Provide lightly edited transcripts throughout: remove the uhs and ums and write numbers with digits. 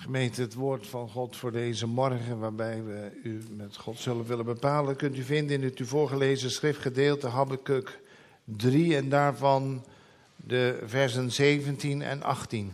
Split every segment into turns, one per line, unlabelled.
Gemeente, het woord van God voor deze morgen, waarbij we u met God zullen willen bepalen, kunt u vinden in het u voorgelezen schriftgedeelte Habakuk 3 en daarvan de versen 17 en 18.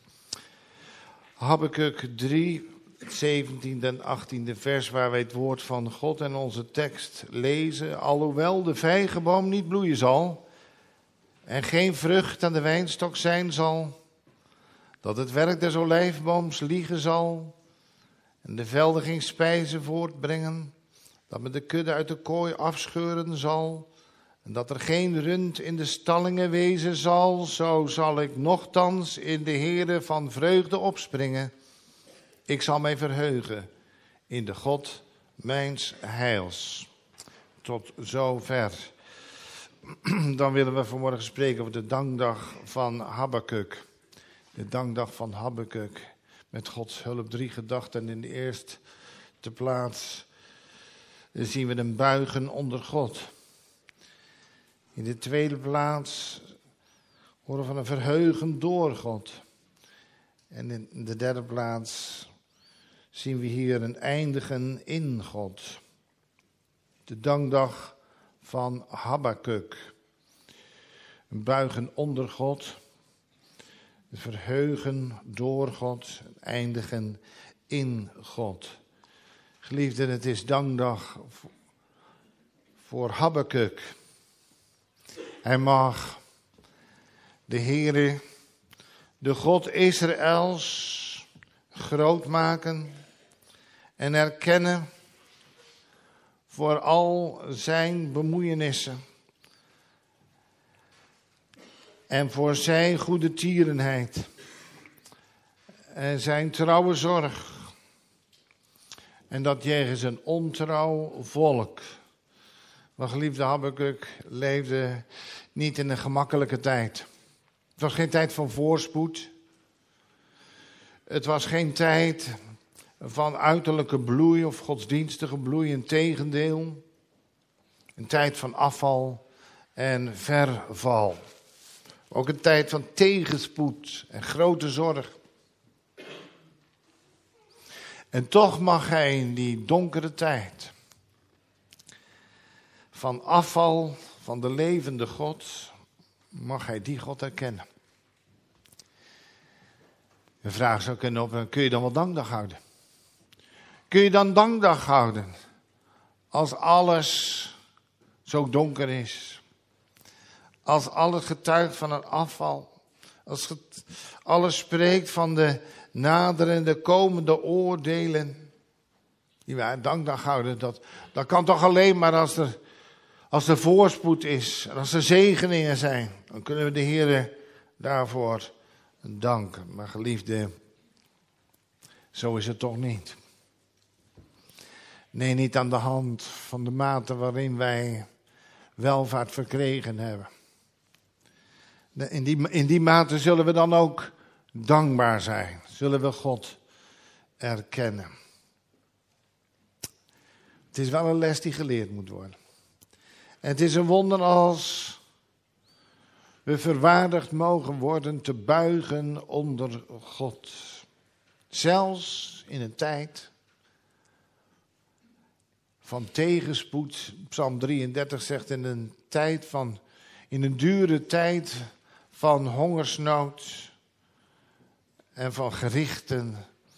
Habakuk 3, het 17e en 18e vers waar wij het woord van God en onze tekst lezen. Alhoewel de vijgenboom niet bloeien zal en geen vrucht aan de wijnstok zijn zal, dat het werk des olijfbooms liegen zal en de velden geen spijzen voortbrengen, dat men de kudde uit de kooi afscheuren zal en dat er geen rund in de stallingen wezen zal, zo zal ik nochtans in de Heere van vreugde opspringen. Ik zal mij verheugen in de God mijns heils. Tot zover. Dan willen we vanmorgen spreken over de dankdag van Habakuk. De dankdag van Habakuk. Met Gods hulp 3 gedachten. In de eerste plaats zien we een buigen onder God. In de tweede plaats horen we van een verheugen door God. En in de derde plaats zien we hier een eindigen in God. De dankdag van Habakuk. Een buigen onder God. Een verheugen door God. Een eindigen in God. Geliefden, het is dankdag voor Habakuk. Hij mag de Heere, de God Israëls, groot maken en erkennen voor al zijn bemoeienissen en voor zijn goede tierenheid en zijn trouwe zorg. En dat jegens een ontrouw volk. Maar geliefde Habakuk leefde niet in een gemakkelijke tijd. Het was geen tijd van voorspoed. Het was geen tijd van uiterlijke bloei of godsdienstige bloei. Integendeel, een tijd van afval en verval. Ook een tijd van tegenspoed en grote zorg. En toch mag hij in die donkere tijd van afval van de levende God, mag hij die God herkennen. De vraag zou kunnen op, kun je dan wel dankdag houden? Kun je dan dankdag houden als alles zo donker is? Als alles getuigt van een afval? Als alles spreekt van de naderende, komende oordelen? Ja, dankdag houden, dat kan toch alleen maar als er voorspoed is en als er zegeningen zijn. Dan kunnen we de Heere daarvoor danken. Maar geliefde, zo is het toch niet. Nee, niet aan de hand van de mate waarin wij welvaart verkregen hebben. In die mate zullen we dan ook dankbaar zijn. Zullen we God erkennen. Het is wel een les die geleerd moet worden. En het is een wonder als we verwaardigd mogen worden te buigen onder God. Zelfs in een tijd van tegenspoed. Psalm 33 zegt in een dure tijd van hongersnood en van gerichten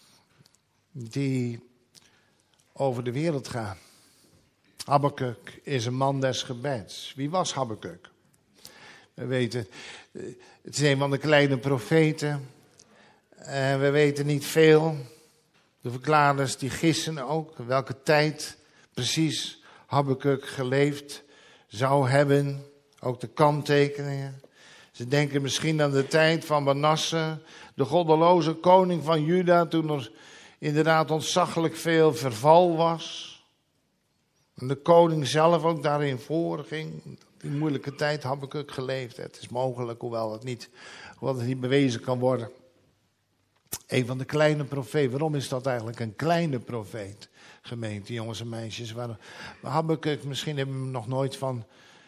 die over de wereld gaan. Habakuk is een man des gebeds. Wie was Habakuk? We weten, het is een van de kleine profeten. En we weten niet veel. De verklaarders die gissen ook welke tijd precies Habakuk geleefd zou hebben. Ook de kanttekeningen. Ze denken misschien aan de tijd van Manasse, de goddeloze koning van Juda, toen er inderdaad ontzaglijk veel verval was. En de koning zelf ook daarin voorging. Die moeilijke tijd Habakuk geleefd. Het is mogelijk, hoewel het niet bewezen kan worden. Een van de kleine profeten. Waarom is dat eigenlijk een kleine profeet? Gemeente, jongens en meisjes. Habakuk, misschien hebben we nog nooit van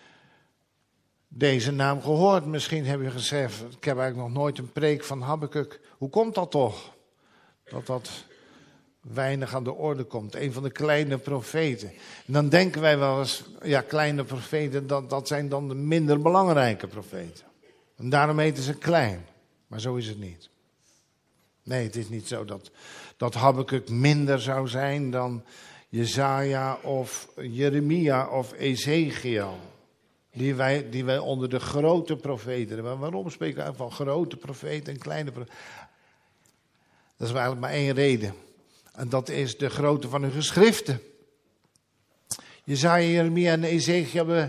deze naam gehoord. Misschien heb je gezegd, ik heb eigenlijk nog nooit een preek van Habakuk. Hoe komt dat toch? dat weinig aan de orde komt. Een van de kleine profeten. En dan denken wij wel eens, ja, kleine profeten, dat zijn dan de minder belangrijke profeten. En daarom heten ze klein. Maar zo is het niet. Nee, het is niet zo dat Habakuk minder zou zijn dan Jesaja of Jeremia of Ezekiel. Die wij onder de grote profeten hebben. Waarom spreken we van grote profeten en kleine profeten? Dat is eigenlijk maar één reden. En dat is de grootte van hun geschriften. Jesaja, Jeremia en Ezekiel hebben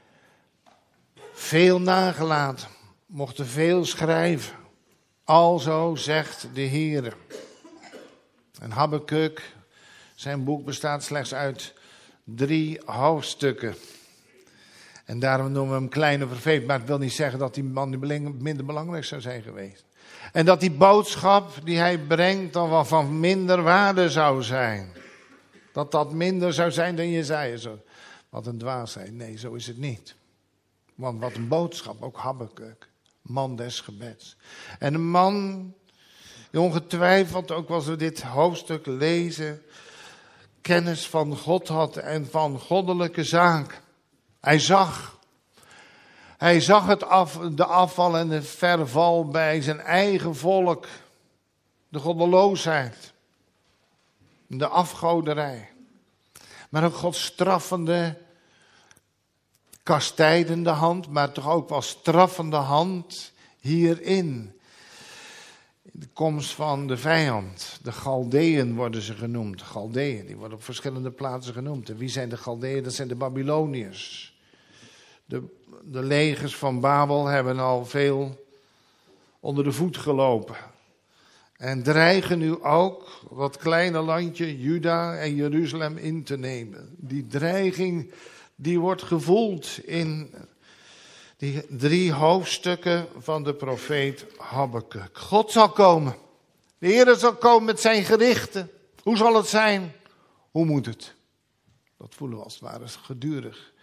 veel nagelaten. Mochten veel schrijven. Alzo zegt de Heer. En Habakuk, zijn boek bestaat slechts uit 3 hoofdstukken. En daarom noemen we hem kleine profeet. Maar het wil niet zeggen dat die man minder belangrijk zou zijn geweest. En dat die boodschap die hij brengt dan wel van minder waarde zou zijn. Dat minder zou zijn dan Jesaja. Wat een dwaasheid. Nee, zo is het niet. Want wat een boodschap, ook Habakuk. Man des gebeds. En een man die ongetwijfeld, ook als we dit hoofdstuk lezen, kennis van God had en van goddelijke zaken. Hij zag de afval en de verval bij zijn eigen volk. De goddeloosheid. De afgoderij. Maar ook Gods straffende, kastijdende hand, maar toch ook wel straffende hand hierin. De komst van de vijand. De Galdeën worden ze genoemd. De Galdeën, die worden op verschillende plaatsen genoemd. En wie zijn de Galdeën? Dat zijn de Babyloniërs. De legers van Babel hebben al veel onder de voet gelopen. En dreigen nu ook dat kleine landje Juda en Jeruzalem in te nemen. Die dreiging die wordt gevoeld in die 3 hoofdstukken van de profeet Habakuk. God zal komen. De Heer zal komen met zijn gerichten. Hoe zal het zijn? Hoe moet het? Dat voelen we als het ware gedurig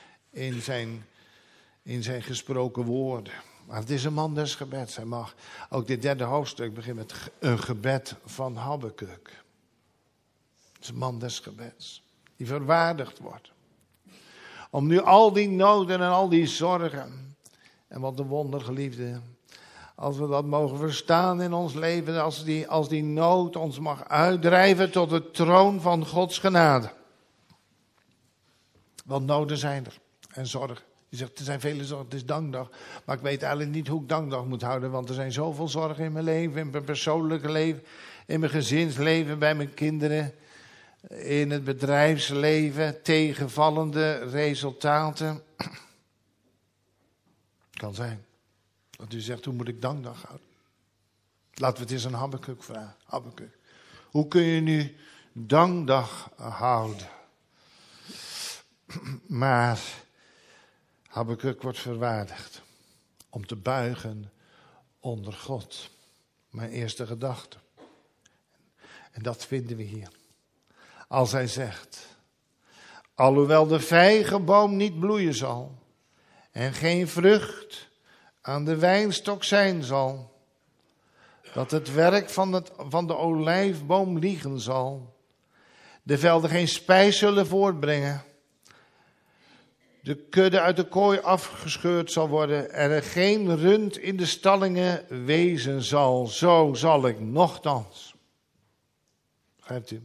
in zijn gesproken woorden. Maar het is een man des gebeds. Hij mag ook dit 3e hoofdstuk beginnen met een gebed van Habakuk. Het is een man des gebeds. Die verwaardigd wordt. Om nu al die noden en al die zorgen. En wat een wonder, geliefde. Als we dat mogen verstaan in ons leven. Als die nood ons mag uitdrijven tot de troon van Gods genade. Want noden zijn er. En zorgen. Je zegt, er zijn vele zorgen, het is dankdag. Maar ik weet eigenlijk niet hoe ik dankdag moet houden. Want er zijn zoveel zorgen in mijn leven. In mijn persoonlijke leven. In mijn gezinsleven. Bij mijn kinderen. In het bedrijfsleven. Tegenvallende resultaten. Kan zijn. Dat u zegt, hoe moet ik dankdag houden? Laten we het eens aan Habakuk vragen. Habakuk. Hoe kun je nu dankdag houden? Maar Habakuk wordt verwaardigd om te buigen onder God. Mijn eerste gedachte. En dat vinden we hier. Als hij zegt, alhoewel de vijgenboom niet bloeien zal en geen vrucht aan de wijnstok zijn zal, dat het werk van de olijfboom liegen zal, de velden geen spijs zullen voortbrengen, de kudde uit de kooi afgescheurd zal worden en er geen rund in de stallingen wezen zal. Zo zal ik nochtans. Begrijpt u?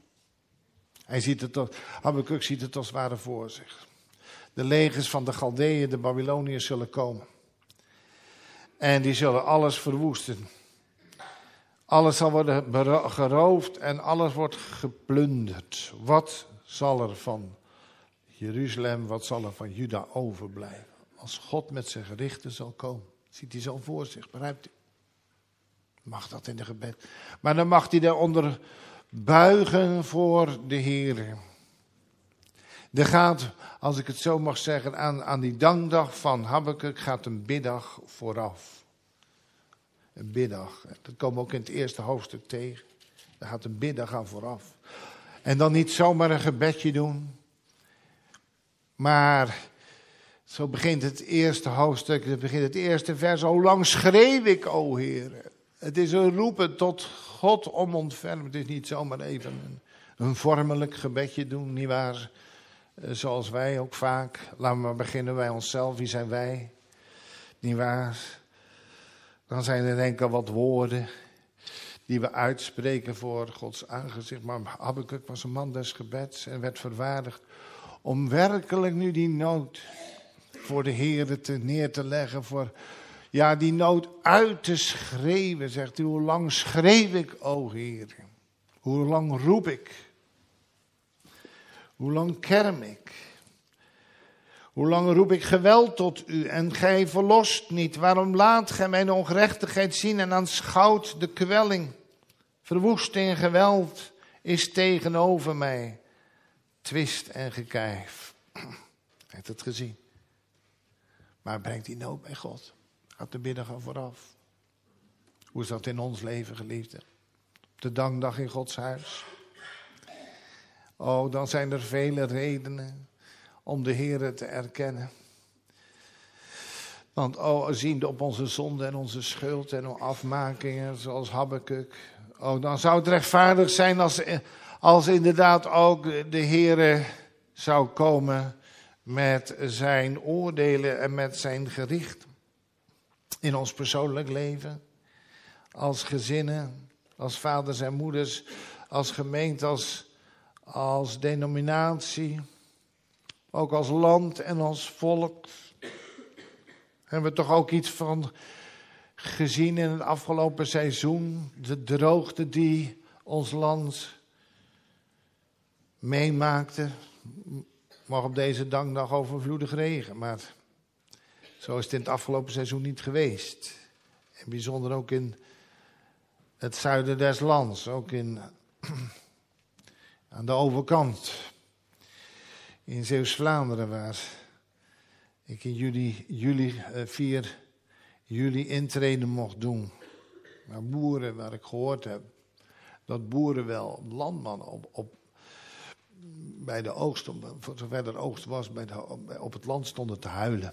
Habakuk ziet het als het ware voor zich. De legers van de Galdeeën, de Babyloniërs zullen komen. En die zullen alles verwoesten. Alles zal worden geroofd en alles wordt geplunderd. Wat zal er van Jeruzalem, wat zal er van Juda overblijven? Als God met zijn gerichten zal komen. Ziet hij zo voor zich, begrijpt u? Mag dat in de gebed. Maar dan mag hij daaronder buigen voor de Heer. Er gaat, als ik het zo mag zeggen, aan die dankdag van Habakuk gaat een biddag vooraf. Een biddag. Dat komen we ook in het eerste hoofdstuk tegen. Daar gaat een biddag aan vooraf. En dan niet zomaar een gebedje doen. Maar zo begint het eerste hoofdstuk, het begint het eerste vers. Hoe lang schreeuw ik, o Heer? Het is een roepen tot God om ontfermen. Het is niet zomaar even een vormelijk gebedje doen, nietwaar? Zoals wij ook vaak. Laten we maar beginnen bij onszelf. Wie zijn wij? Nietwaar? Dan zijn er enkel wat woorden die we uitspreken voor Gods aangezicht. Maar Habakuk was een man des gebeds en werd verwaardigd om werkelijk nu die nood voor de Heere neer te leggen. Ja, die nood uit te schreeuwen, zegt u. Hoe lang schreeuw ik, o Heer? Hoe lang roep ik? Hoe lang kerm ik? Hoe lang roep ik geweld tot u en gij verlost niet? Waarom laat gij mijn ongerechtigheid zien en aanschouwt de kwelling? Verwoesting en geweld is tegenover mij. Twist en gekijf. Hij heeft het gezien. Maar brengt die nood bij God. Gaat de bidden gaan vooraf. Hoe is dat in ons leven, geliefden? Op de dankdag in Gods huis. Oh, dan zijn er vele redenen om de Heere te erkennen. Want ziende op onze zonde en onze schuld en onze afmakingen, zoals Habakuk. Oh, dan zou het rechtvaardig zijn als inderdaad ook de Heere zou komen met zijn oordelen en met zijn gericht. In ons persoonlijk leven, als gezinnen, als vaders en moeders, als gemeente, als denominatie, ook als land en als volk. Hebben we toch ook iets van gezien in het afgelopen seizoen, de droogte die ons land meemaakte. Mag op deze dankdag overvloedig regen, maar zo is het in het afgelopen seizoen niet geweest. En bijzonder ook in het zuiden des lands, ook aan de overkant. In Zeeuws-Vlaanderen, waar ik in 4 juli intreden mocht doen. Maar boeren, waar ik gehoord heb dat boeren wel, landmannen bij de oogst, voor zover er oogst was, op het land stonden te huilen.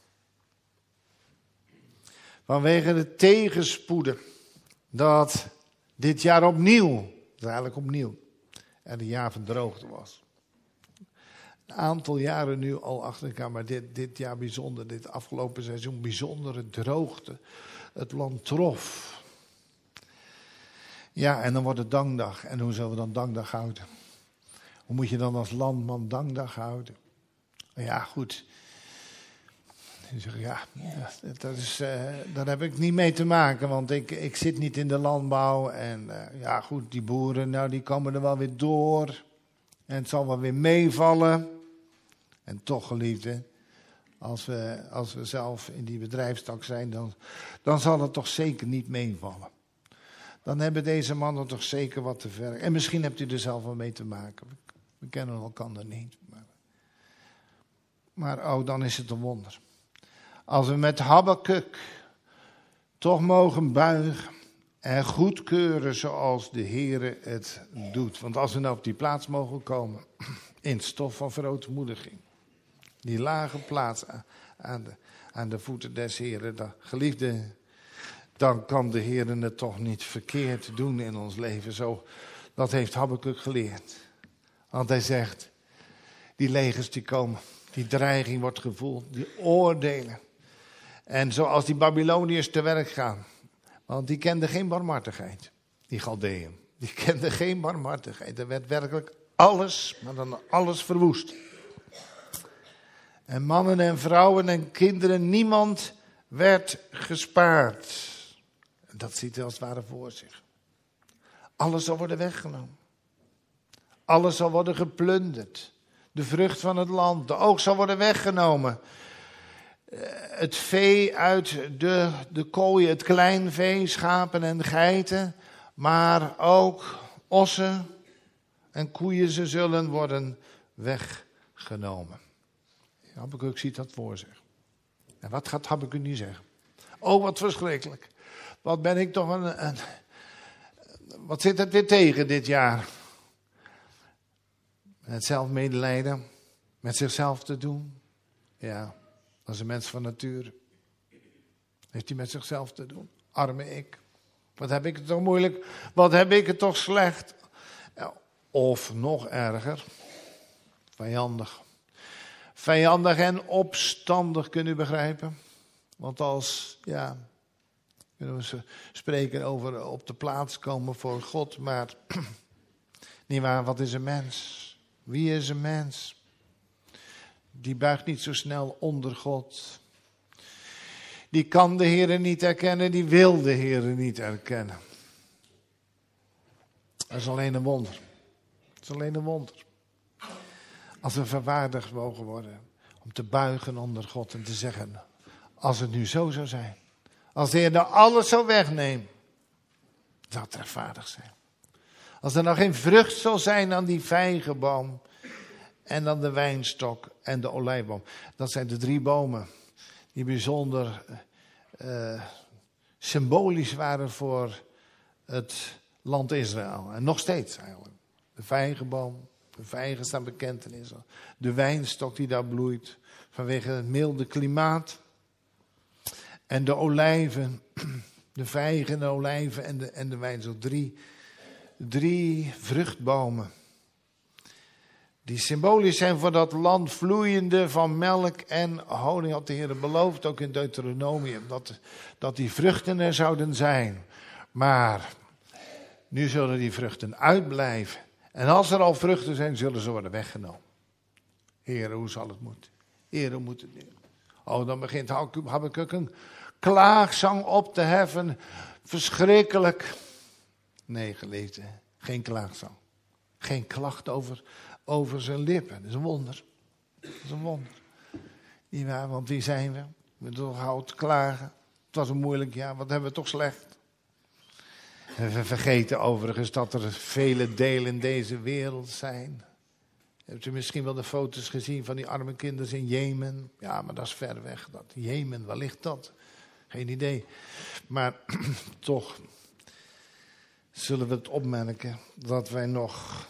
Vanwege de tegenspoeden dat dit jaar opnieuw, er een jaar van droogte was. Een aantal jaren nu al achter elkaar, maar dit jaar bijzonder, dit afgelopen seizoen bijzondere droogte. Het land trof. Ja, en dan wordt het dankdag. En hoe zullen we dan dankdag houden? Hoe moet je dan als landman dankdag houden? Ja, goed. Je zegt, daar heb ik niet mee te maken, want ik zit niet in de landbouw. En ja, goed, die boeren, die komen er wel weer door. En het zal wel weer meevallen. En toch, geliefden, als we zelf in die bedrijfstak zijn, dan zal het toch zeker niet meevallen. Dan hebben deze mannen toch zeker wat te vergen. En misschien hebt u er zelf wel mee te maken. We kennen elkaar niet. Maar dan is het een wonder. Als we met Habakuk toch mogen buigen en goedkeuren zoals de Heere het doet. Want als we nou op die plaats mogen komen, in het stof van verootmoediging. Die lage plaats aan de voeten des Heeren. Geliefde, dan kan de Heere het toch niet verkeerd doen in ons leven. Zo, dat heeft Habakuk geleerd. Want hij zegt, die legers die komen, die dreiging wordt gevoeld, die oordelen. En zoals die Babyloniërs te werk gaan. Want die kenden geen barmhartigheid, die Galdeën. Die kenden geen barmhartigheid. Er werd werkelijk alles, maar dan alles verwoest. En mannen en vrouwen en kinderen, niemand werd gespaard. Dat ziet hij als het ware voor zich. Alles zal worden weggenomen. Alles zal worden geplunderd. De vrucht van het land, de oogst zal worden weggenomen. Het vee uit de kooien, het kleinvee, schapen en geiten. Maar ook ossen en koeien, ze zullen worden weggenomen. Habakuk ziet dat voor zich. En wat gaat Habakuk nu zeggen? Oh, wat verschrikkelijk. Wat ben ik toch wat zit het weer tegen dit jaar? Het zelfmedelijden, met zichzelf te doen. Ja, dat is een mens van nature. Heeft hij met zichzelf te doen. Arme ik. Wat heb ik het toch moeilijk? Wat heb ik het toch slecht? Of nog erger, vijandig. Vijandig en opstandig, kunt u begrijpen? Want kunnen we spreken over op de plaats komen voor God, maar nietwaar, wat is een mens? Wie is een mens? Die buigt niet zo snel onder God. Die kan de Heere niet erkennen, die wil de Heere niet erkennen. Dat is alleen een wonder. Dat is alleen een wonder. Als we verwaardigd mogen worden om te buigen onder God en te zeggen, als het nu zo zou zijn, als de Heer alles zou wegnemen, zou het rechtvaardig zijn. Als er nog geen vrucht zal zijn aan die vijgenboom en dan de wijnstok en de olijfboom. Dat zijn de 3 bomen die bijzonder symbolisch waren voor het land Israël. En nog steeds eigenlijk. De vijgenboom, de vijgen staan bekend in Israël. De wijnstok die daar bloeit vanwege het milde klimaat. En de olijven, de vijgen, de olijven en de wijnstok. 3 vruchtbomen. Die symbolisch zijn voor dat land vloeiende van melk en honing. Had de Heer beloofd, ook in Deuteronomium, dat die vruchten er zouden zijn. Maar nu zullen die vruchten uitblijven. En als er al vruchten zijn, zullen ze worden weggenomen. Heer, hoe zal het moeten? Heer, hoe moet het nu? Dan begint Habakuk een klaagzang op te heffen. Verschrikkelijk. Nee, geliefde, geen klaagzang. Geen klacht over zijn lippen. Dat is een wonder. Dat is een wonder. Niet waar, want wie zijn we? We toch oud klagen. Het was een moeilijk jaar, wat hebben we toch slecht. En we vergeten overigens dat er vele delen in deze wereld zijn. Hebt u misschien wel de foto's gezien van die arme kinderen in Jemen? Ja, maar dat is ver weg. Jemen, waar ligt dat? Geen idee. Maar toch zullen we het opmerken dat wij nog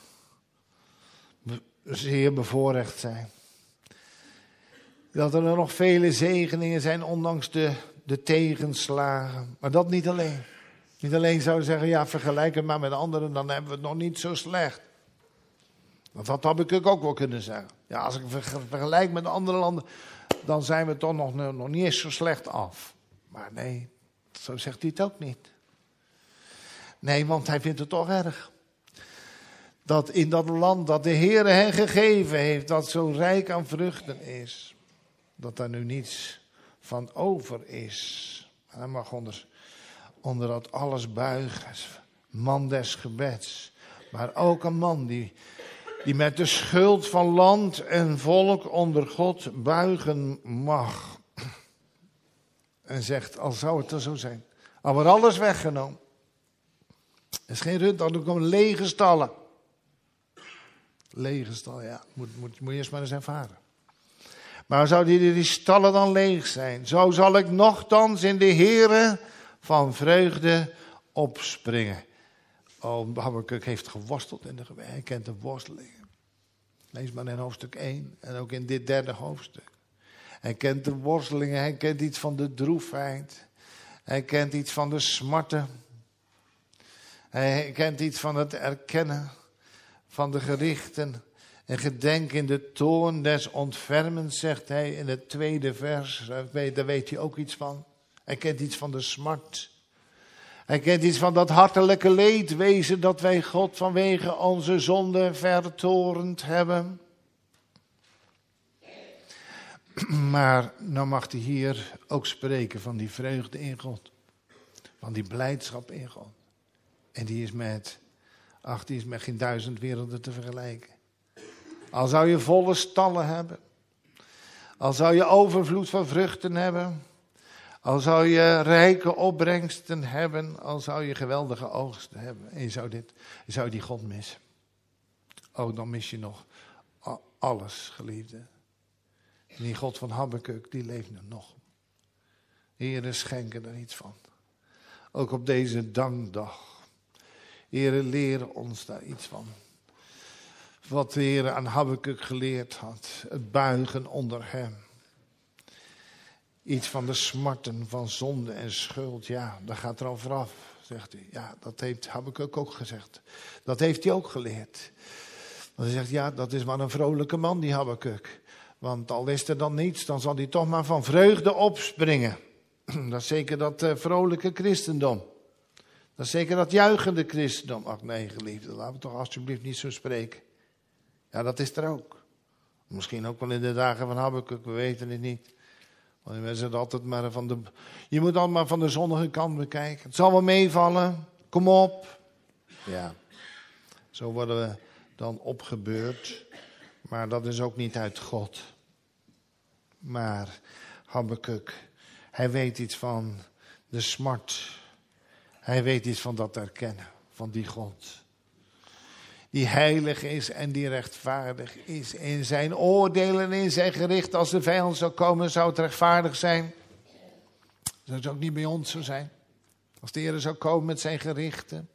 zeer bevoorrecht zijn. Dat er nog vele zegeningen zijn, ondanks de tegenslagen. Maar dat niet alleen. Niet alleen zouden zeggen, ja, vergelijk het maar met anderen, dan hebben we het nog niet zo slecht. Want dat had ik ook wel kunnen zeggen. Ja, als ik vergelijk met andere landen, dan zijn we toch nog niet eens zo slecht af. Maar nee, zo zegt hij het ook niet. Nee, want hij vindt het toch erg. Dat in dat land dat de Heer hen gegeven heeft, dat zo rijk aan vruchten is, dat daar nu niets van over is. En hij mag onder dat alles buigen, man des gebeds. Maar ook een man die met de schuld van land en volk onder God buigen mag. En zegt, al zou het er zo zijn, al wordt alles weggenomen. Er is geen rund, dan komen lege stallen. Lege stallen, ja, moet je eerst maar eens ervaren. Maar zouden die stallen dan leeg zijn? Zo zal ik nochtans in de Heere van vreugde opspringen. Oh, Habakuk heeft geworsteld in de gewei. Hij kent de worstelingen. Lees maar in hoofdstuk 1 en ook in dit 3e hoofdstuk. Hij kent de worstelingen, hij kent iets van de droefheid. Hij kent iets van de smarten. Hij kent iets van het erkennen van de gerichten. En gedenk in de toorn des ontfermens, zegt hij in het 2e vers. Daar weet hij ook iets van. Hij kent iets van de smart. Hij kent iets van dat hartelijke leedwezen dat wij God vanwege onze zonde vertorend hebben. Maar nou mag hij hier ook spreken van die vreugde in God. Van die blijdschap in God. En die is met geen 1000 werelden te vergelijken. Al zou je volle stallen hebben. Al zou je overvloed van vruchten hebben. Al zou je rijke opbrengsten hebben. Al zou je geweldige oogsten hebben. En je zou die God missen. Oh, dan mis je nog alles, geliefde. En die God van Habakuk, die leeft nu nog. Heere, schenken er iets van. Ook op deze dankdag. Heere, leren ons daar iets van. Wat de Heer aan Habakuk geleerd had. Het buigen onder hem. Iets van de smarten van zonde en schuld. Ja, dat gaat er al vooraf. zegt hij. Ja, dat heeft Habakuk ook gezegd. Dat heeft hij ook geleerd. Dan zegt hij, ja, dat is maar een vrolijke man, die Habakuk. Want al is er dan niets, dan zal hij toch maar van vreugde opspringen. Dat is zeker dat vrolijke christendom. Dat is zeker dat juichende christendom. Ach nee, geliefde, laten we toch alsjeblieft niet zo spreken. Ja, dat is er ook. Misschien ook wel in de dagen van Habakuk, we weten het niet. Want we zijn altijd maar je moet altijd maar van de zonnige kant bekijken. Het zal wel meevallen, kom op. Ja, zo worden we dan opgebeurd. Maar dat is ook niet uit God. Maar Habakuk, hij weet iets van de smart. Hij weet iets van dat erkennen, van die God. Die heilig is en die rechtvaardig is. In zijn oordelen, in zijn gericht, als de vijand zou komen, zou het rechtvaardig zijn. Zou het ook niet bij ons zo zijn. Als de Heer zou komen met zijn gerichten.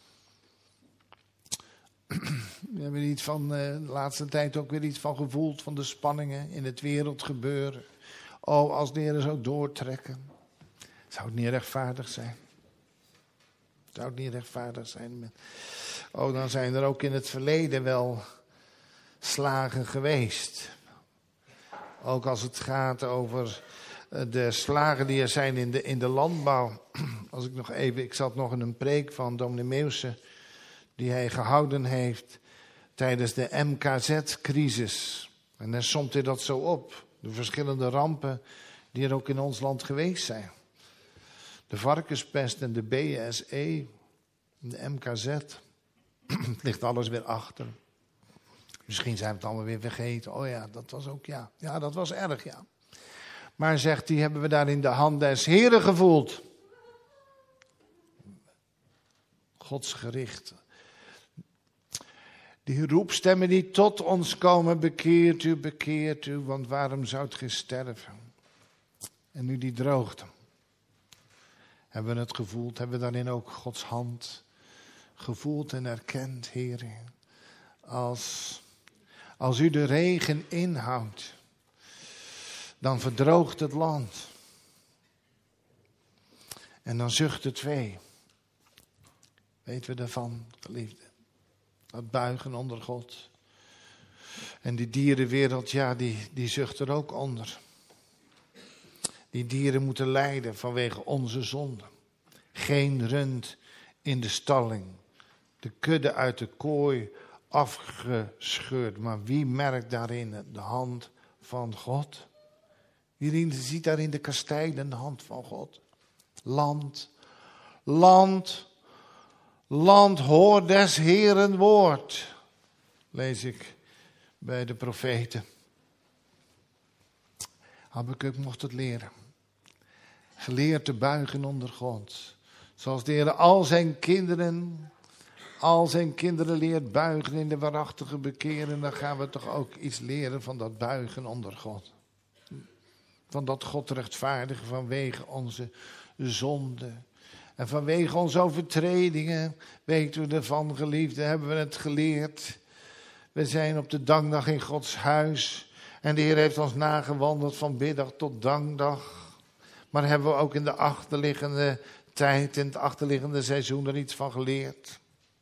We hebben iets van de laatste tijd ook weer iets van gevoeld van de spanningen in het wereldgebeuren. Oh, als de Heer zou doortrekken. Zou het niet rechtvaardig zijn? Zou het niet rechtvaardig zijn? Oh, dan zijn er ook in het verleden wel slagen geweest. Ook als het gaat over de slagen die er zijn in de landbouw. Als ik zat nog in een preek van dominee Meeuwse, die hij gehouden heeft tijdens de MKZ-crisis. En dan somt hij dat zo op. De verschillende rampen die er ook in ons land geweest zijn. De varkenspest en de BSE, de MKZ. Het ligt alles weer achter. Misschien zijn we het allemaal weer vergeten. Oh ja, dat was ook, ja. Ja, dat was erg, ja. Maar zegt hij, hebben we daar in de hand des Heren gevoeld. Gods gericht. Die roepstemmen die tot ons komen, bekeert u, want waarom zoudt ge sterven? En nu die droogte. Hebben we het gevoeld, hebben we daarin ook Gods hand gevoeld en erkend, Heer. Als u de regen inhoudt, dan verdroogt het land. En dan zucht het vee. Weten we daarvan, geliefde? Dat buigen onder God. En die dierenwereld, ja, die zucht er ook onder. Die dieren moeten lijden vanwege onze zonde. Geen rund in de stalling. De kudde uit de kooi afgescheurd. Maar wie merkt daarin de hand van God? Wie ziet daarin de kastijdende hand van God? Land, hoor des Heeren woord. Lees ik bij de profeten. Habakuk mocht het leren. Geleerd te buigen onder God. Zoals de Heer al zijn kinderen leert buigen in de waarachtige bekeren. Dan gaan we toch ook iets leren van dat buigen onder God. Van dat God rechtvaardigen vanwege onze zonde. En vanwege onze overtredingen, weten we ervan, geliefden, hebben we het geleerd. We zijn op de dankdag in Gods huis. En de Heer heeft ons nagewandeld van biddag tot dankdag. Maar hebben we ook in de achterliggende tijd, in het achterliggende seizoen er iets van geleerd.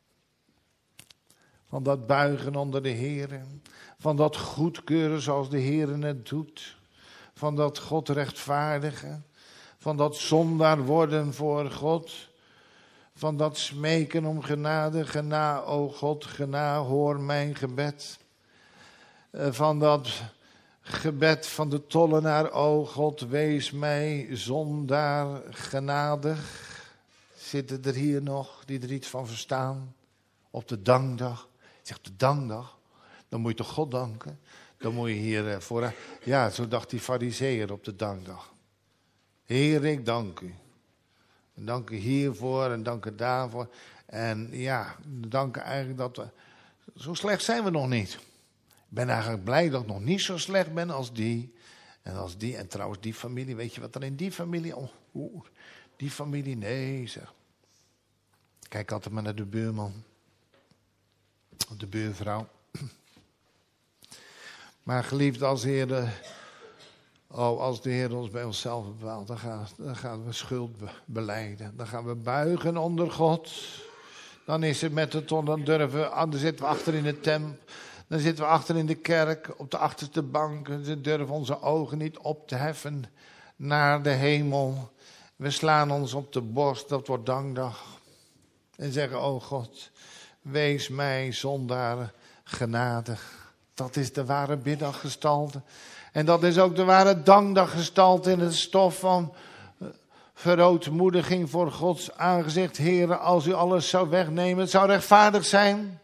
Van dat buigen onder de Heer. Van dat goedkeuren zoals de Heer het doet. Van dat God rechtvaardigen. Van dat zondaar worden voor God. Van dat smeken om genade. Gena, o God, gena, hoor mijn gebed. Van dat gebed van de tollenaar. O God, wees mij zondaar genadig. Zitten er hier nog die er iets van verstaan? Op de dankdag. Zegt de dankdag. Dan moet je toch God danken? Dan moet je hier voor. Ja, zo dacht die farizeeër op de dankdag. Heer, ik dank u. En dank u hiervoor en dank u daarvoor. En ja, dank u eigenlijk dat we. Zo slecht zijn we nog niet. Ik ben eigenlijk blij dat ik nog niet zo slecht ben als die. En als die. En trouwens, die familie, weet je wat er in die familie. Die familie, nee zeg. Kijk altijd maar naar de buurman. Of de buurvrouw. Maar geliefd als Heer Oh, als de Heer ons bij onszelf bepaalt, dan gaan we schuld belijden. Dan gaan we buigen onder God. Dan is het met het ton, dan zitten we achter in de tempel. Dan zitten we achter in de kerk, op de achterste bank. We durven onze ogen niet op te heffen naar de hemel. We slaan ons op de borst, dat wordt dankdag. En zeggen, oh God, wees mij zondaar genadig. Dat is de ware biddaggestalte. En dat is ook de ware dankdaggestalte in het stof van verootmoediging voor Gods aangezicht. Heere, als u alles zou wegnemen, het zou rechtvaardig zijn.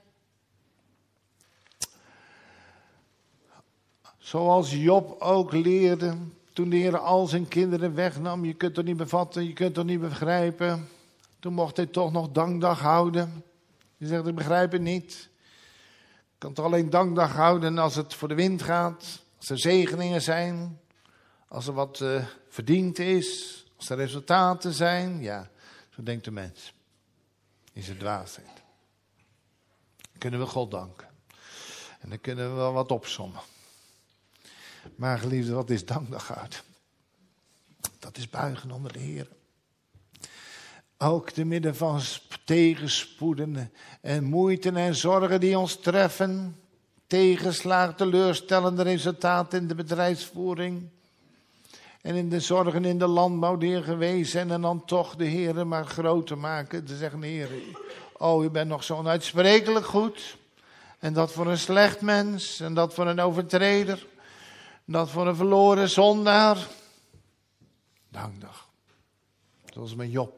Zoals Job ook leerde, toen de Heer al zijn kinderen wegnam. Je kunt het niet bevatten, je kunt het niet begrijpen. Toen mocht hij toch nog dankdag houden. Je zegt, ik begrijp het niet. Ik kan toch alleen dankdag houden als het voor de wind gaat. Als er zegeningen zijn. Als er wat verdiend is. Als er resultaten zijn. Ja, zo denkt de mens. Is het dwaasheid. Dan kunnen we God danken. En dan kunnen we wel wat opsommen. Maar geliefde, wat is dankdag houden? Dat is buigen onder de Heer. Ook te midden van tegenspoeden en moeiten en zorgen die ons treffen. Tegenslagen, teleurstellende resultaten in de bedrijfsvoering. En in de zorgen in de landbouw die er geweest zijn. En dan toch de Heer maar groter maken. Te zeggen, Heer, oh, u bent nog zo onuitsprekelijk goed. En dat voor een slecht mens. En dat voor een overtreder. Dat voor een verloren zondaar. Dankdag. Zoals met Job.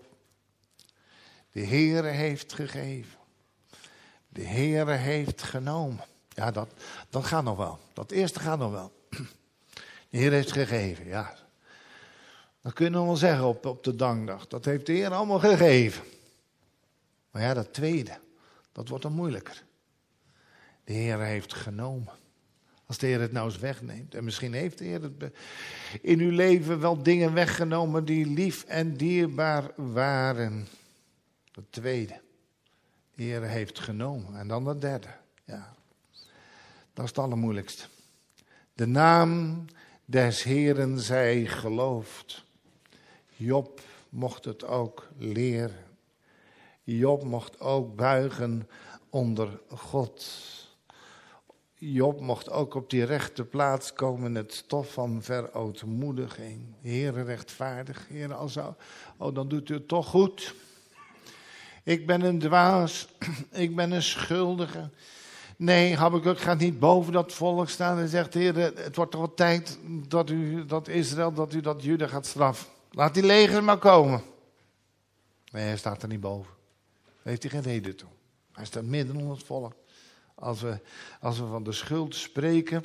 De Heere heeft gegeven. De Heere heeft genomen. Ja, dat gaat nog wel. Dat eerste gaat nog wel. De Heer heeft gegeven, ja. Dat kunnen we wel zeggen op de dankdag. Dat heeft de Heer allemaal gegeven. Maar ja, dat tweede, dat wordt dan moeilijker. De Heer heeft genomen. Als de Heer het nou eens wegneemt. En misschien heeft de Heer het in uw leven wel dingen weggenomen die lief en dierbaar waren. Dat tweede. De Heer heeft genomen. En dan dat derde. Ja. Dat is het allermoeilijkste. De naam des Heeren zij geloofd. Job mocht het ook leren. Job mocht ook buigen onder God. Job mocht ook op die rechte plaats komen, het stof van verootmoediging. Heere, rechtvaardig, Heere, dan doet u het toch goed. Ik ben een dwaas, ik ben een schuldige. Nee, Habakuk gaat niet boven dat volk staan en zegt, Heere, het wordt toch wel tijd dat Israël, dat Juda gaat straffen. Laat die leger maar komen. Nee, hij staat er niet boven. Daar heeft hij geen reden toe. Hij staat midden onder het volk. Als we van de schuld spreken.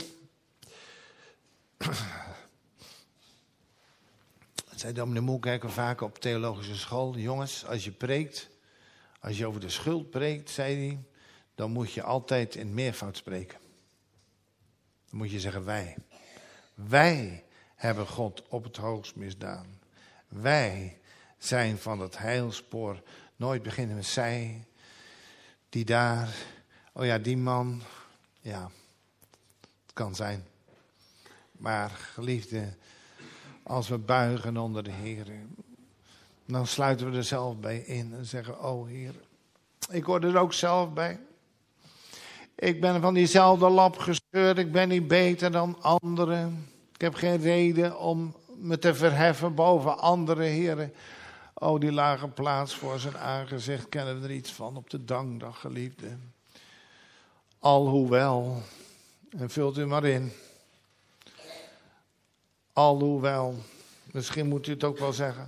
Dat zei dominee Moekijker vaak op theologische school. Jongens, als je preekt, als je over de schuld preekt, zei hij, dan moet je altijd in meervoud spreken. Dan moet je zeggen wij. Wij hebben God op het hoogst misdaan. Wij zijn van het heilspoor. Nooit beginnen met zij, die daar. Oh ja, die man. Ja, het kan zijn. Maar geliefde, als we buigen onder de Heer, dan sluiten we er zelf bij in en zeggen, oh Heer, ik hoor er ook zelf bij. Ik ben van diezelfde lap gescheurd, ik ben niet beter dan anderen. Ik heb geen reden om me te verheffen boven andere heren. Oh, die lage plaats voor zijn aangezicht, kennen we er iets van op de dankdag, geliefde. Alhoewel, en vult u maar in. Alhoewel, misschien moet u het ook wel zeggen.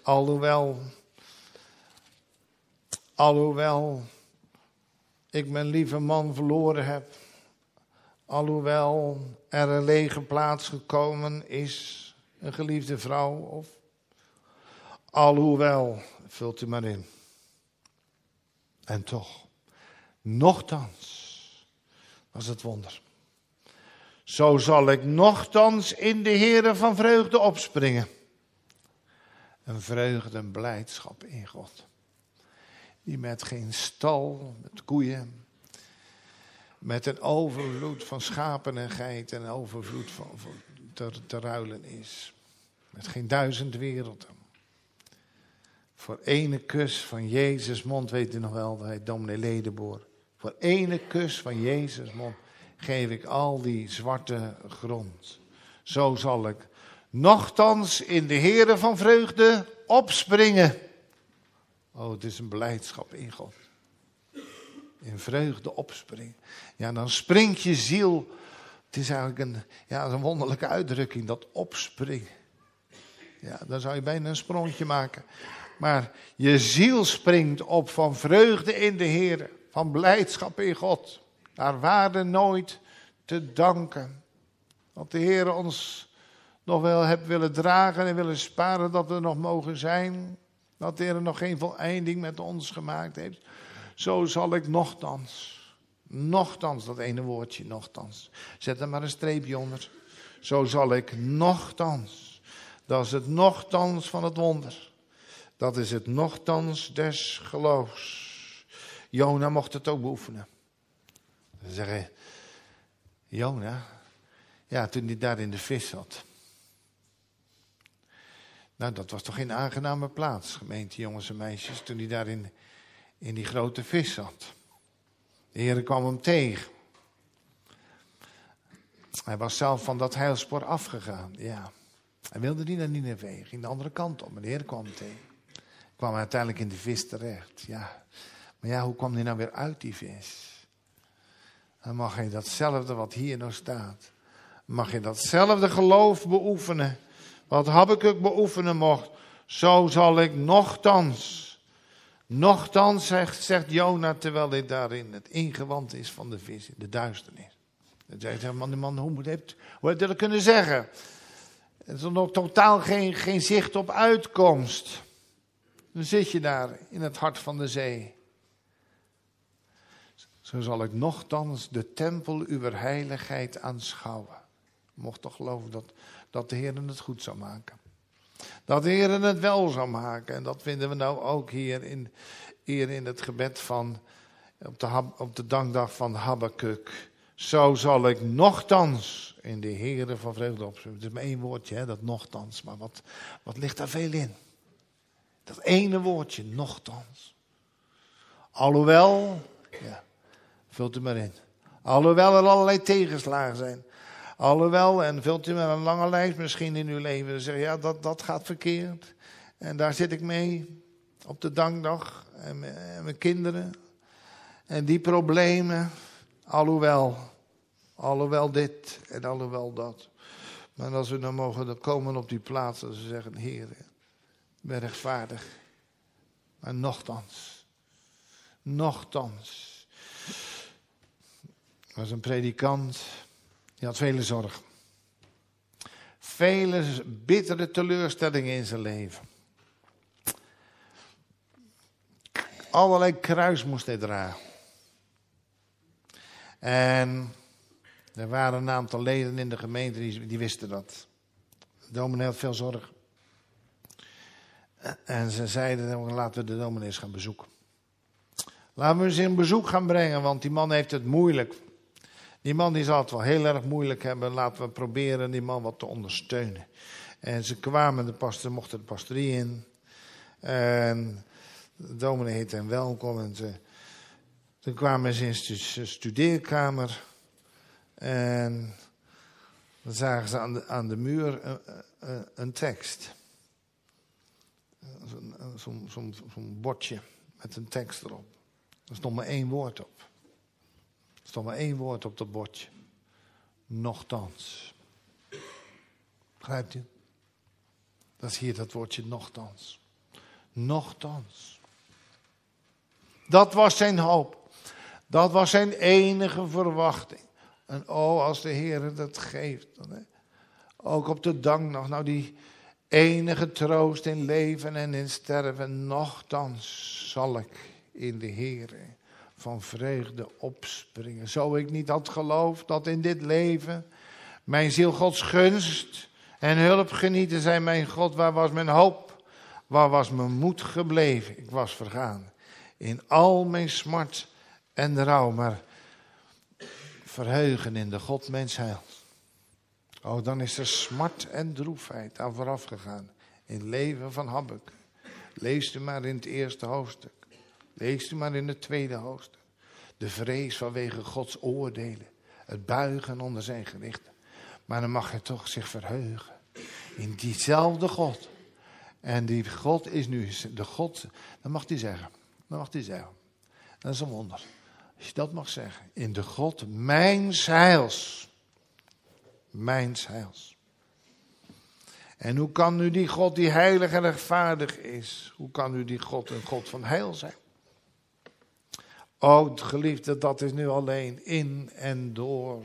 Alhoewel ik mijn lieve man verloren heb. Alhoewel er een lege plaats gekomen is, een geliefde vrouw. Of alhoewel, vult u maar in. En toch, nochtans, was het wonder. Zo zal ik nochtans in de Heere van vreugde opspringen. Een vreugde en blijdschap in God. Die met geen stal, met koeien, met een overvloed van schapen en geiten, en een overvloed van te ruilen is. Met geen 1000 werelden. Voor ene kus van Jezus' mond, weet u nog wel, dat heet dominee Ledeboer. Voor ene kus van Jezus' mond geef ik al die zwarte grond. Zo zal ik nochtans in de Heere van vreugde opspringen. Oh, het is een blijdschap in God. In vreugde opspringen. Ja, dan springt je ziel. Het is eigenlijk een wonderlijke uitdrukking, dat opspringen. Ja, dan zou je bijna een sprongje maken. Maar je ziel springt op van vreugde in de Heer. Van blijdschap in God. Naar waarde nooit te danken. Dat de Heer ons nog wel heeft willen dragen en willen sparen dat we nog mogen zijn. Dat de Heer nog geen voleinding met ons gemaakt heeft. Zo zal ik nochtans, dat ene woordje, nochtans. Zet er maar een streepje onder. Zo zal ik nochtans. Dat is het nochtans van het wonder. Dat is het nochtans des geloofs. Jona mocht het ook beoefenen. Ze zeggen, Jona, ja, toen hij daar in de vis zat. Nou, dat was toch geen aangename plaats, gemeente jongens en meisjes, toen hij daar in die grote vis zat. De Heer kwam hem tegen. Hij was zelf van dat heilspoor afgegaan, ja. Hij wilde niet naar Nineve, ging de andere kant op, maar de Heer kwam hem tegen. Kwam uiteindelijk in de vis terecht, ja. Maar ja, hoe kwam hij nou weer uit die vis? Dan mag je datzelfde wat hier nog staat. Mag je datzelfde geloof beoefenen. Wat Habakuk beoefenen mocht. Zo zal ik nochtans, zegt Jona, terwijl hij daarin het ingewand is van de vis, de duisternis. Dan zegt hij, man, hoe heeft hij dat kunnen zeggen? Er is nog totaal geen zicht op uitkomst. Dan zit je daar in het hart van de zee. Zo zal ik nochtans de tempel uw heiligheid aanschouwen. Mocht toch geloven dat de Heer het goed zou maken. Dat de Heer het wel zou maken. En dat vinden we nou ook hier in het gebed van, op de dankdag van Habakuk. Zo zal ik nochtans in de Heere van vreugde opspringen. Het is maar één woordje, dat nochtans. Maar wat ligt daar veel in? Dat ene woordje, nochtans. Alhoewel, ja, vult u maar in. Alhoewel er allerlei tegenslagen zijn. Alhoewel, en vult u met een lange lijst misschien in uw leven. Dan zeg je, ja, dat gaat verkeerd. En daar zit ik mee op de dankdag. En mijn kinderen. En die problemen. Alhoewel dit en alhoewel dat. Maar als we dan mogen komen op die plaats. Dat ze zeggen, Heer, ik ben rechtvaardig. Maar nochtans. Er was een predikant. Die had vele zorgen. Vele bittere teleurstellingen in zijn leven. Allerlei kruis moest hij dragen. En er waren een aantal leden in de gemeente die wisten dat. De dominee had veel zorg. En ze zeiden, laten we de dominees gaan bezoeken. Laten we ze een bezoek gaan brengen, want die man heeft het moeilijk. Die man die zal het wel heel erg moeilijk hebben. Laten we proberen die man wat te ondersteunen. En ze kwamen, mochten de pastorie in. En de dominee heette hen welkom. En toen kwamen ze in zijn studeerkamer. En dan zagen ze aan de muur een tekst. Zo'n bordje met een tekst erop. Er stond maar één woord op. Er stond maar één woord op dat bordje. Nochtans. Begrijpt u? Dat is hier dat woordje nochtans. Nochtans. Dat was zijn hoop. Dat was zijn enige verwachting. En als de Heer dat geeft. Dan, ook op de dankdag. Nou, die enige troost in leven en in sterven. Nochtans zal ik in de Heer van vreugde opspringen. Zo ik niet had geloofd dat in dit leven mijn ziel Gods gunst en hulp genieten zijn. Mijn God, waar was mijn hoop? Waar was mijn moed gebleven? Ik was vergaan in al mijn smart en rouw, maar verheugen in de God mens heil. Oh, dan is er smart en droefheid aan vooraf gegaan in het leven van Habakuk. Lees u maar in het eerste hoofdstuk. Lees u maar in het tweede hoofdstuk. De vrees vanwege Gods oordelen. Het buigen onder zijn gerichten. Maar dan mag hij toch zich verheugen in diezelfde God. En die God is nu de God, dan mag hij zeggen. Dat is een wonder. Als je dat mag zeggen. In de God mijns heils. Mijns heils. En hoe kan nu die God die heilig en rechtvaardig is, hoe kan nu die God een God van heil zijn? O geliefde, dat is nu alleen in en door.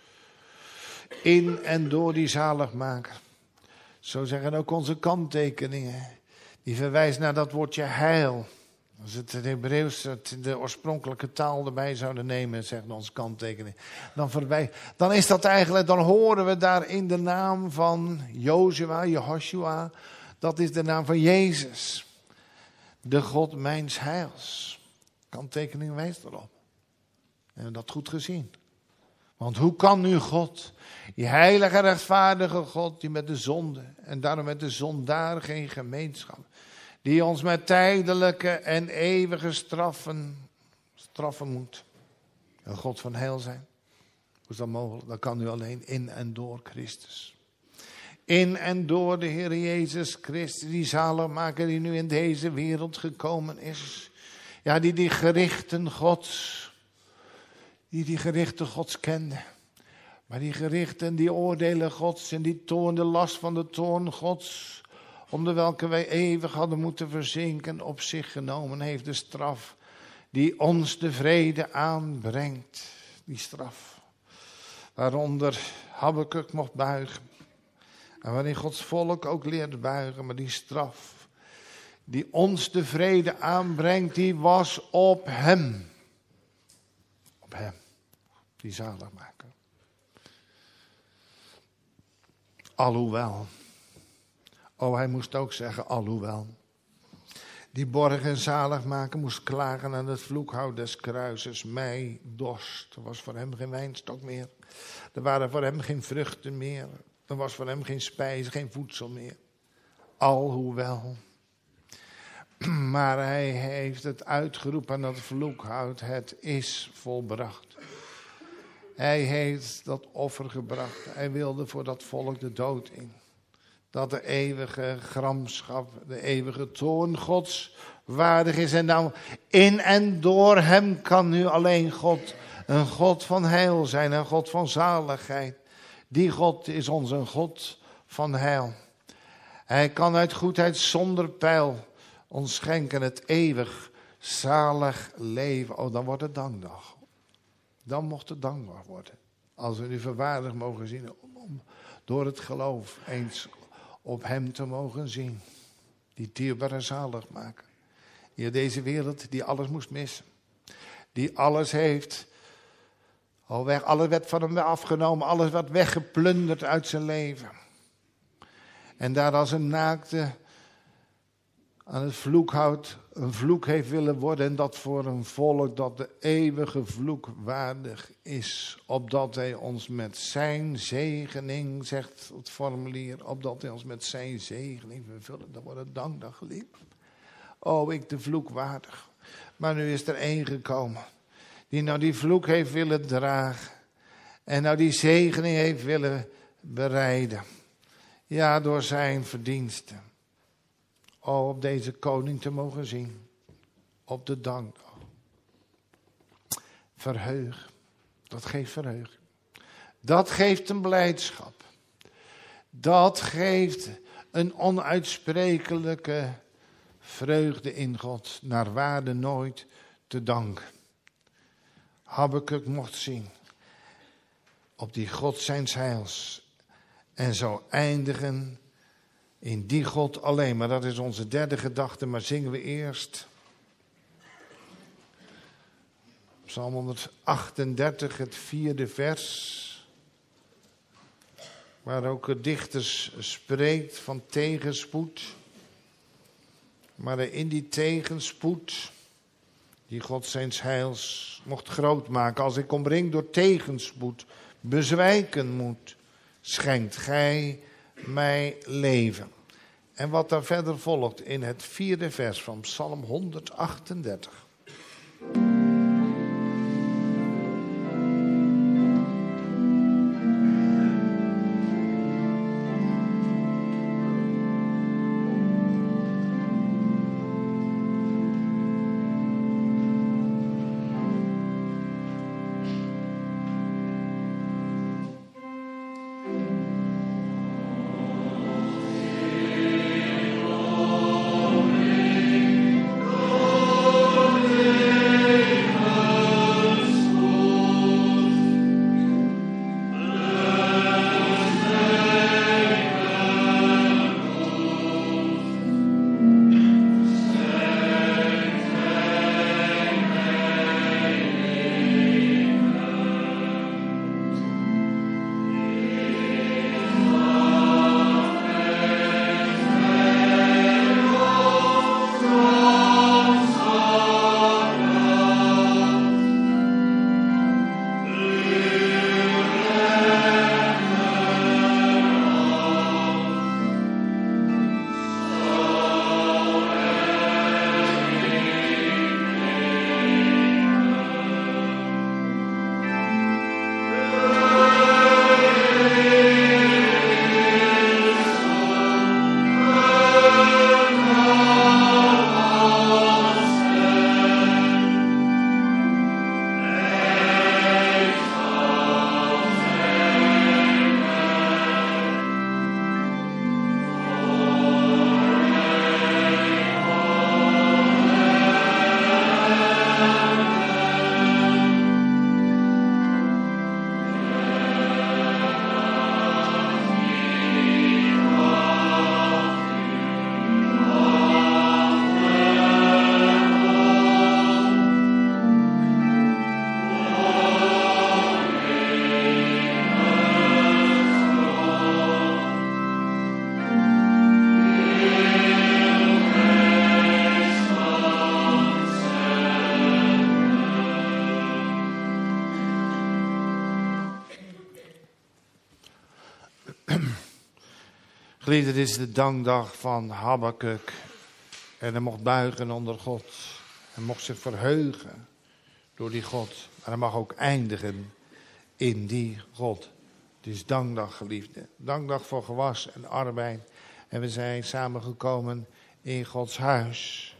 In en door die zaligmaker. Zo zeggen ook onze kanttekeningen. Die verwijzen naar dat woordje heil. Als het Hebreeuws de oorspronkelijke taal erbij zouden nemen, zegt onze kanttekening. Dan is dat eigenlijk, dan horen we daar in de naam van Jehoshua. Dat is de naam van Jezus. De God mijns heils. Kanttekening wijst erop. We hebben dat goed gezien. Want hoe kan nu God, die heilige en rechtvaardige God, die met de zonde en daarom met de zondaar geen gemeenschap, die ons met tijdelijke en eeuwige straffen moet, een God van heil zijn? Hoe is dat mogelijk? Dat kan nu alleen in en door Christus. In en door de Heer Jezus Christus, die zaligmaker die nu in deze wereld gekomen is. Ja, die gerichten Gods, die gerichten Gods kende. Maar die gerichten, die oordelen Gods en die toorn, de last van de toorn Gods, onder welke wij eeuwig hadden moeten verzinken, op zich genomen heeft, de straf die ons de vrede aanbrengt. Die straf waaronder Habakuk mocht buigen. En waarin Gods volk ook leerde buigen, maar die straf die ons de vrede aanbrengt, die was op hem. Op hem, die zaligmaker. Alhoewel. Oh, hij moest ook zeggen, alhoewel. Die borg en zaligmaker moest klagen aan het vloekhout des kruises. Mij dorst. Er was voor hem geen wijnstok meer. Er waren voor hem geen vruchten meer. Er was voor hem geen spijs, geen voedsel meer. Alhoewel. Maar hij heeft het uitgeroepen aan dat vloekhout. Het is volbracht. Hij heeft dat offer gebracht. Hij wilde voor dat volk de dood in. Dat de eeuwige gramschap, de eeuwige toorn Gods waardig is. En nou, in en door hem kan nu alleen God een God van heil zijn. Een God van zaligheid. Die God is ons een God van heil. Hij kan uit goedheid zonder pijl ons schenken het eeuwig zalig leven. Oh, dan wordt het dankdag. Dan mocht het dankbaar worden. Als we nu verwaardigd mogen zien om door het geloof eens op hem te mogen zien. Die dierbare zaligmaker. Die in deze wereld, die alles moest missen. Die alles heeft. Alles werd van hem afgenomen. Alles werd weggeplunderd uit zijn leven. En daar als een naakte aan het vloekhout een vloek heeft willen worden. En dat voor een volk dat de eeuwige vloek waardig is. Opdat hij ons met zijn zegening, zegt het formulier. Opdat hij ons met zijn zegening vervullen. Dan wordt het dankdag geliefd. Oh, ik de vloek waardig. Maar nu is er één gekomen. Die nou die vloek heeft willen dragen. En nou die zegening heeft willen bereiden. Ja, door zijn verdiensten. Oh, op deze koning te mogen zien. Op de dankdag. Verheug. Dat geeft verheuging. Dat geeft een blijdschap. Dat geeft een onuitsprekelijke vreugde in God. Naar waarde nooit te danken. Habakuk mocht zien. Op die God zijns heils. En zo eindigen in die God alleen. Maar dat is onze derde gedachte. Maar zingen we eerst Psalm 138, het 4e vers. Waar ook de dichter spreekt van tegenspoed. Maar in die tegenspoed, die God zijns heils mocht groot maken. Als ik omringd door tegenspoed bezwijken moet, schenkt gij mij leven. En wat daar verder volgt in het 4e vers van Psalm 138. Geliefde, dit is de dankdag van Habakuk. En hij mocht buigen onder God. Hij mocht zich verheugen door die God. Maar hij mag ook eindigen in die God. Het is dankdag, geliefde. Dankdag voor gewas en arbeid. En we zijn samengekomen in Gods huis.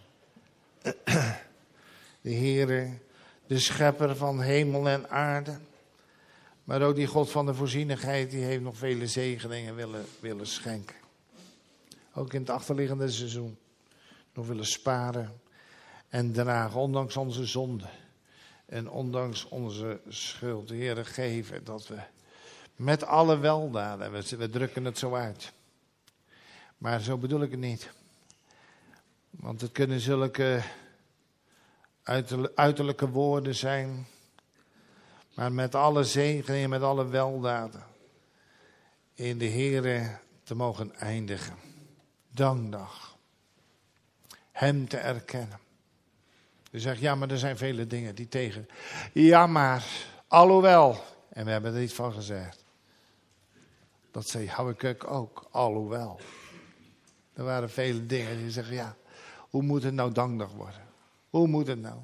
De Heere, de schepper van hemel en aarde. Maar ook die God van de voorzienigheid, die heeft nog vele zegeningen willen schenken. Ook in het achterliggende seizoen. Nog willen sparen en dragen, ondanks onze zonde. En ondanks onze schuld, de Heere, geven dat we met alle weldaden, we drukken het zo uit. Maar zo bedoel ik het niet. Want het kunnen zulke uiterlijke woorden zijn. Maar met alle zegeningen, met alle weldaden. In de Heere te mogen eindigen. Dankdag. Hem te erkennen. Je zegt, ja, maar er zijn vele dingen die tegen. Ja, maar, alhoewel. En we hebben er iets van gezegd. Dat zei Habakuk ook, alhoewel. Er waren vele dingen die zeggen, ja, hoe moet het nou dankdag worden? Hoe moet het nou?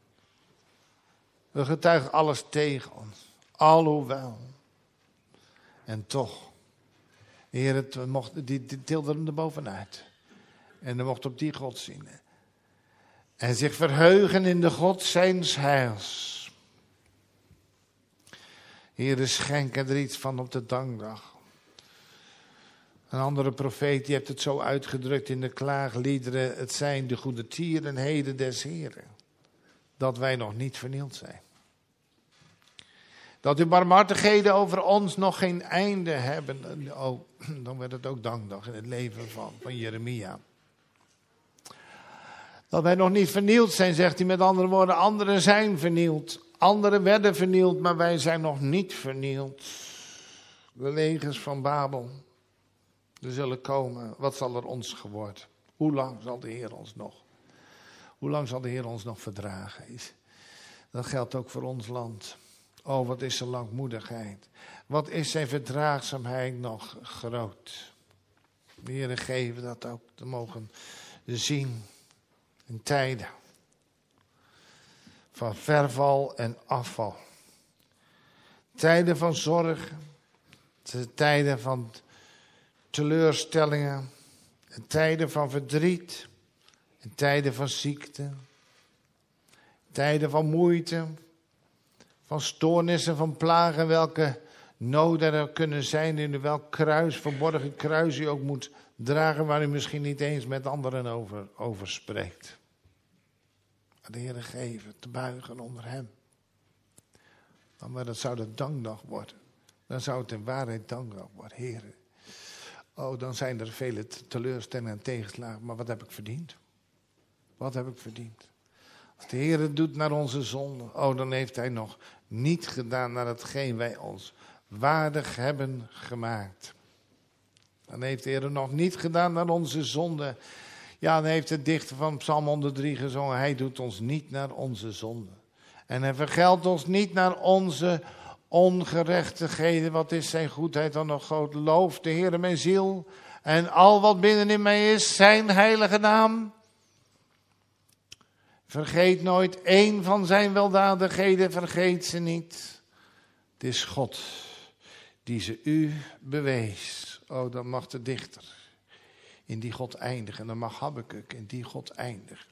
We getuigen alles tegen ons. Alhoewel. En toch. De Heer die tilde hem erbovenuit. En hij mocht op die God zien. En zich verheugen in de God zijns heils. Heere, schenk er iets van op de dankdag. Een andere profeet die heeft het zo uitgedrukt in de klaagliederen. Het zijn de goede tieren heden des Heren. Dat wij nog niet vernield zijn. Dat uw barmhartigheden over ons nog geen einde hebben. Oh, dan werd het ook dankdag in het leven van Jeremia. Dat wij nog niet vernield zijn, zegt hij met andere woorden. Anderen zijn vernield. Anderen werden vernield, maar wij zijn nog niet vernield. De legers van Babel, er zullen komen. Wat zal er ons geworden? Hoe lang zal de Heer ons nog? Hoe lang zal de Heer ons nog verdragen? Dat geldt ook voor ons land. Oh, wat is zijn langmoedigheid. Wat is zijn verdraagzaamheid nog groot. De Heere geven dat ook te mogen zien in tijden van verval en afval. Tijden van zorgen, tijden van teleurstellingen, tijden van verdriet, tijden van ziekte, tijden van moeite, van stoornissen, van plagen, welke noden er kunnen zijn, in welk kruis, verborgen kruis u ook moet dragen, waar u misschien niet eens met anderen over spreekt. De Heere geven, te buigen onder hem. Maar dat zou de dankdag worden. Dan zou het in waarheid dankdag worden, Heere. Oh, dan zijn er vele teleurstellingen en tegenslagen, maar wat heb ik verdiend? Wat heb ik verdiend? Als de Heere doet naar onze zonde, oh, dan heeft hij nog niet gedaan naar hetgeen wij ons waardig hebben gemaakt. Dan heeft de Heere nog niet gedaan naar onze zonde. Ja, dan heeft de dichter van Psalm 103 gezongen, hij doet ons niet naar onze zonde. En hij vergeldt ons niet naar onze ongerechtigheden. Wat is zijn goedheid dan nog groot? Loof de Heere mijn ziel en al wat binnenin mij is, zijn heilige naam. Vergeet nooit één van zijn weldadigheden, vergeet ze niet. Het is God die ze u bewees. Oh, dan mag de dichter in die God eindigen. En dan mag Habakuk in die God eindigen.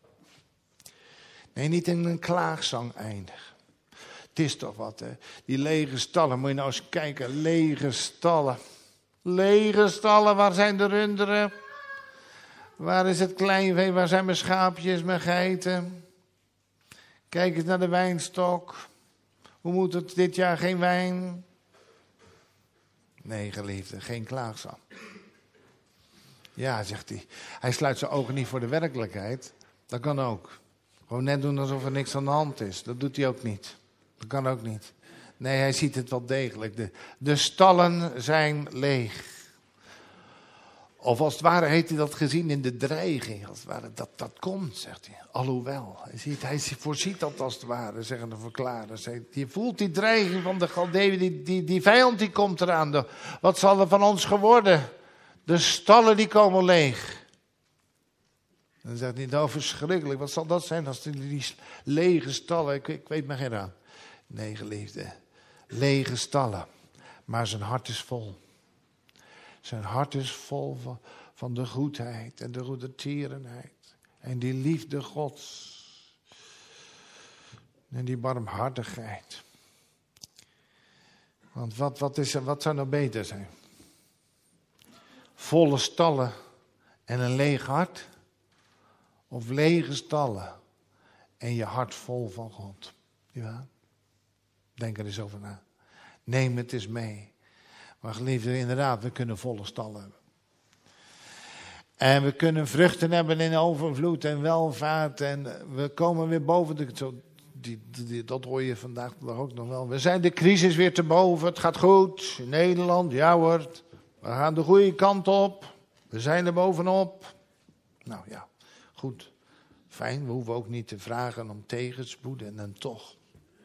Nee, niet in een klaagzang eindigen. Het is toch wat, hè. Die lege stallen, moet je nou eens kijken. Lege stallen. Lege stallen, waar zijn de runderen? Waar is het kleinvee? Waar zijn mijn schaapjes, mijn geiten? Kijk eens naar de wijnstok. Hoe moet het dit jaar geen wijn? Nee, geliefde, geen klaagzang. Ja, zegt hij. Hij sluit zijn ogen niet voor de werkelijkheid. Dat kan ook. Gewoon net doen alsof er niks aan de hand is. Dat doet hij ook niet. Dat kan ook niet. Nee, hij ziet het wel degelijk. De stallen zijn leeg. Of als het ware heeft hij dat gezien in de dreiging. Als het ware, dat komt, zegt hij. Alhoewel. Hij voorziet dat als het ware, zeggen de verklarers. Je voelt die dreiging van de Galdeeën. Die vijand die komt eraan. Wat zal er van ons geworden? De stallen die komen leeg. En dan zegt hij, nou verschrikkelijk. Wat zal dat zijn als die lege stallen. Ik weet maar geen raad. Nee, geliefde. Lege stallen. Maar zijn hart is vol. Zijn hart is vol van de goedheid en de goedertierenheid. En die liefde Gods. En die barmhartigheid. Want wat zou nou beter zijn? Volle stallen en een leeg hart? Of lege stallen en je hart vol van God? Ja? Denk er eens over na. Neem het eens mee. Maar geliefde, inderdaad, we kunnen volle stallen hebben. En we kunnen vruchten hebben in overvloed en welvaart. En we komen weer boven dat hoor je vandaag ook nog wel. We zijn de crisis weer te boven. Het gaat goed in Nederland. Ja hoor, we gaan de goede kant op. We zijn er bovenop. Nou ja, goed. Fijn, we hoeven ook niet te vragen om tegenspoed en dan toch.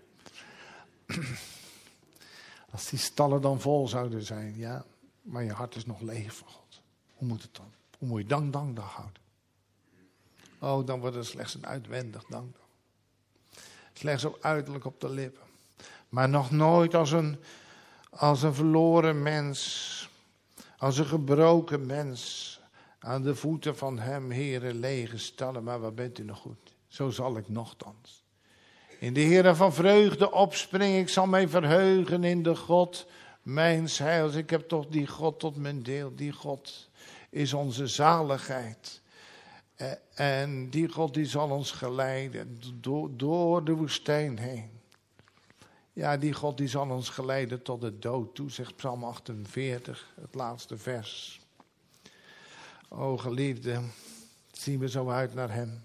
Als die stallen dan vol zouden zijn, ja, maar je hart is nog leeg van God. Hoe moet het dan? Hoe moet je dankdag houden? Oh, dan wordt het slechts een uitwendig dankdag. Slechts ook uiterlijk op de lippen. Maar nog nooit als een verloren mens. Als een gebroken mens. Aan de voeten van hem, Heere, lege stallen. Maar wat bent u nog goed? Zo zal ik nochtans. In de Heere van vreugde opspringen. Ik zal mij verheugen in de God mijns heils. Ik heb toch die God tot mijn deel. Die God is onze zaligheid. En die God die zal ons geleiden door de woestijn heen. Ja, die God die zal ons geleiden tot de dood toe, zegt Psalm 48, het laatste vers. O geliefde, zien we zo uit naar hem.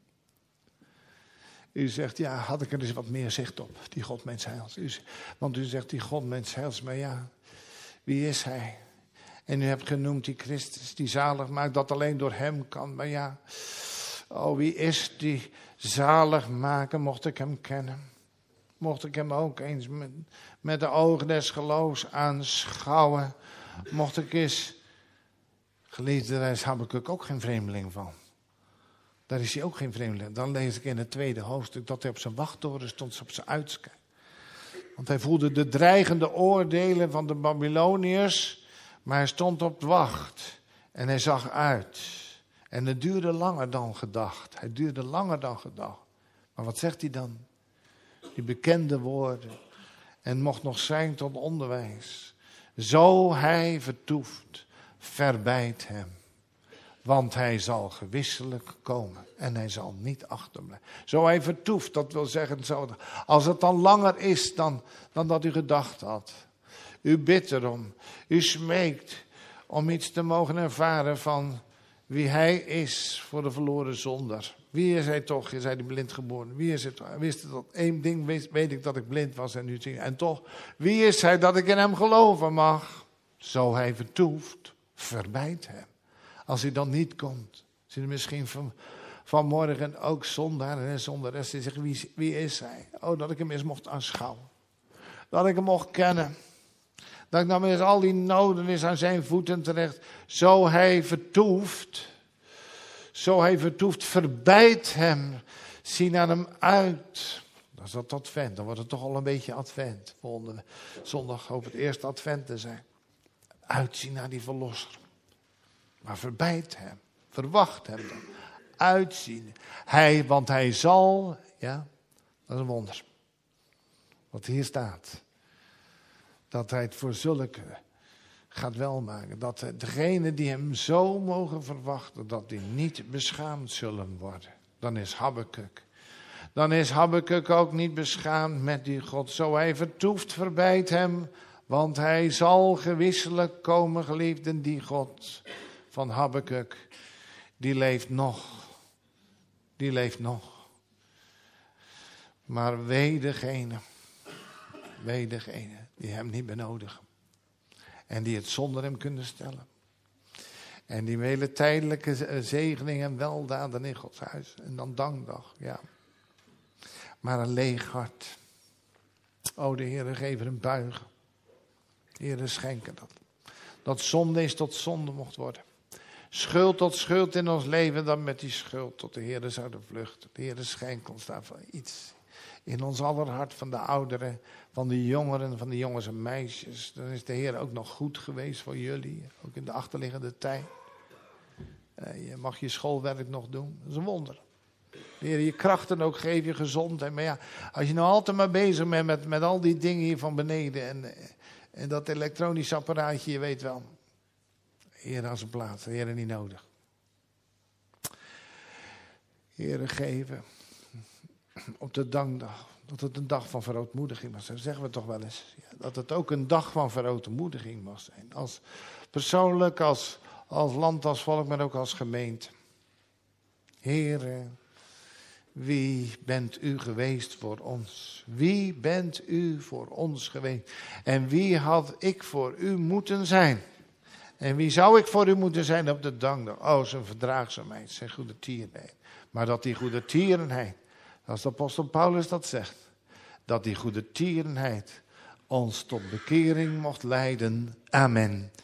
U zegt, ja, had ik er eens wat meer zicht op, die God mens heils. Want u zegt, die God mens heils, maar ja, wie is hij? En u hebt genoemd die Christus, die zalig maakt, dat alleen door hem kan. Maar ja, oh, wie is die zalig maken, mocht ik hem kennen? Mocht ik hem ook eens met de ogen des geloofs aanschouwen. Mocht ik eens, geliefde, daar is Habakuk ook geen vreemdeling van. Daar is hij ook geen vreemdeling. Dan lees ik in het 2e hoofdstuk dat hij op zijn wachttoren stond, op zijn uitkijk. Want hij voelde de dreigende oordelen van de Babyloniërs, maar hij stond op wacht en hij zag uit. En het duurde langer dan gedacht. Het duurde langer dan gedacht. Maar wat zegt hij dan? Die bekende woorden. En mocht nog zijn tot onderwijs. Zo hij vertoeft, verbijt hem. Want hij zal gewisselijk komen en hij zal niet achterblijven. Zo hij vertoeft, dat wil zeggen, als het dan langer is dan dat u gedacht had. U bidt erom, u smeekt om iets te mogen ervaren van wie hij is voor de verloren zondaar. Wie is hij toch? Is hij die blind geboren? Wie is het? Wist dat één ding weet ik dat ik blind was en nu zie ik. En toch, wie is hij dat ik in hem geloven mag? Zo hij vertoeft, verbijt hem. Als hij dan niet komt, zijn er misschien vanmorgen ook zondaren en zondares die zeggen, wie is hij? Oh, dat ik hem eens mocht aanschouwen. Dat ik hem mocht kennen. Dat ik nou eens al die noden is aan zijn voeten terecht. Zo hij vertoeft, verbijt hem. Zie naar hem uit. Dan is dat advent, dan wordt het toch al een beetje advent. Volgende zondag hoop het eerste advent te zijn. Uitzien naar die verlosser. Maar verbijt hem, verwacht hem dan. Uitzien. Want hij zal, ja, dat is een wonder. Wat hier staat. Dat hij het voor zulke gaat welmaken. Dat degenen die hem zo mogen verwachten, dat die niet beschaamd zullen worden. Dan is Habakuk ook niet beschaamd met die God. Zo hij vertoeft, verbijt hem. Want hij zal gewisselijk komen, geliefden, die God van Habakuk, die leeft nog. Die leeft nog. Maar wee degene die hem niet benodigen. En die het zonder hem kunnen stellen. En die vele tijdelijke zegeningen en weldaden in Gods huis. En dan dankdag, ja. Maar een leeg hart. O, de Heere, geef er een buigen. Heere, schenken dat. Dat zonde is tot zonde mocht worden. Schuld tot schuld in ons leven, dan met die schuld tot de Heere zouden vluchten. De Heere schenkt ons daarvan iets. In ons aller hart, van de ouderen, van de jongeren, van de jongens en meisjes. Dan is de Heer ook nog goed geweest voor jullie, ook in de achterliggende tijd. Je mag je schoolwerk nog doen, dat is een wonder. De Heer je krachten ook geeft, je gezondheid. Maar ja, als je nou altijd maar bezig bent met al die dingen hier van beneden en dat elektronisch apparaatje, je weet wel. Heer aan zijn plaats, de Heer niet nodig. Heer geven. Op de dankdag, dat het een dag van verootmoediging was. Dat zeggen we toch wel eens. Ja, dat het ook een dag van verootmoediging was. Als persoonlijk, als land, als volk, maar ook als gemeente. Heere, wie bent u geweest voor ons? Wie bent u voor ons geweest? En wie had ik voor u moeten zijn? En wie zou ik voor u moeten zijn op de dankdag? Oh, zijn verdraagzaamheid, zijn goede tierenheid. Maar dat die goede tierenheid, als de apostel Paulus dat zegt, dat die goede tierenheid ons tot bekering mocht leiden. Amen.